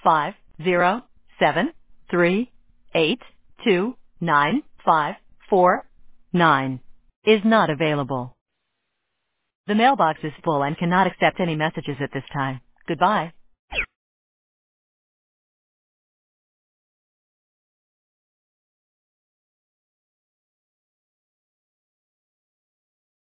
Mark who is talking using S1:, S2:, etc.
S1: 507382954 is not available. The mailbox is full and cannot accept any messages at this time. Goodbye.